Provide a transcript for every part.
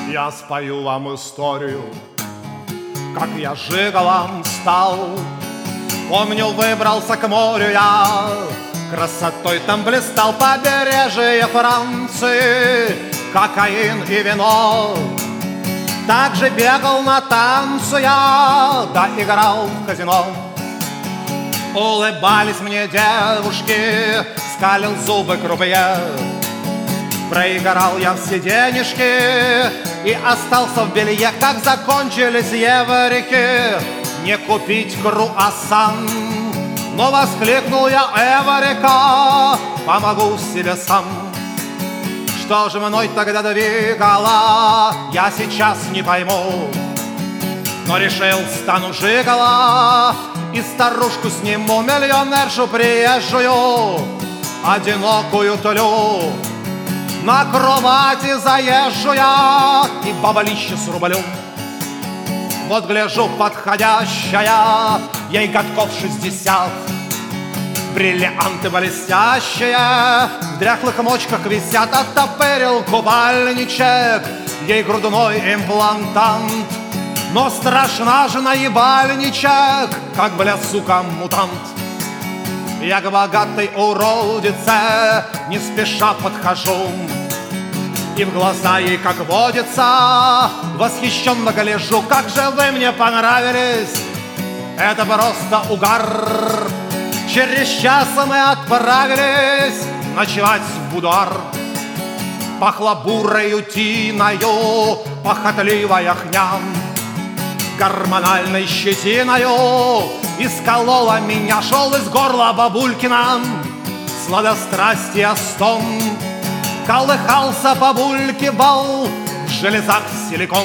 Я спою вам историю, как я жиголом стал. Помню, выбрался к морю я, красотой там блистал. Побережье Франции, кокаин и вино. Также бегал на танцы я, да играл в казино. Улыбались мне девушки, скалил зубы крупье. Проиграл я все денежки и остался в белье. Как закончились еврики, не купить круассан. Но воскликнул я: Эврика, помогу себе сам. Что же мной тогда двигало, я сейчас не пойму. Но решил, стану жиголо и старушку сниму, миллионершу приезжую, одинокую толю. На кровати заезжу я и бабалище срублю. Вот гляжу, подходящая, ей годков 60. Бриллианты блестящие в дряхлых мочках висят. Оттопырил купальничек ей грудной имплантант. Но страшна же наебальничек, как, блядь, сука, мутант. Я к богатой уродице не спеша подхожу и в глаза ей, как водится, восхищенно гляжу. Как же вы мне понравились, это просто угар. Через час мы отправились ночевать в будуар. Пахло бурою тиною, похотливая хням, гормональной щетиною исколола меня. Шел из горла бабулькина сладострастия стон. Колыхался бабулькивал в железах силикон.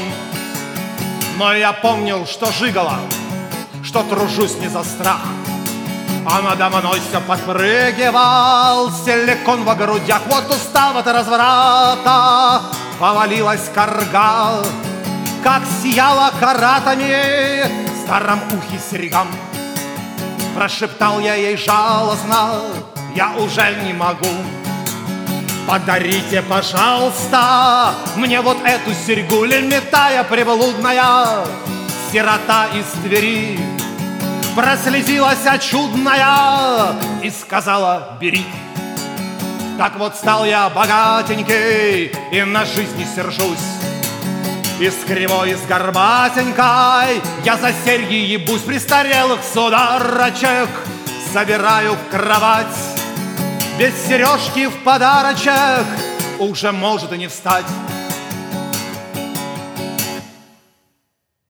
Но я помнил, что жиголо, что тружусь не за страх. А надо мной все подпрыгивал силикон во грудях. Вот устав от разврата, повалилась карга. Как сияла каратами в старом ухе серьгам. Прошептал я ей жалостно: я уже не могу. Подарите, пожалуйста, мне вот эту серьгу. Лимитая приблудная сирота из Твери прослезилась чудная и сказала: бери. Так вот стал я богатенький и на жизнь не сержусь. И с кривой, и с горбатенькой я за серьги ебусь. Престарелых сударочек собираю в кровать. Без сережки в подарочек уже может и не встать.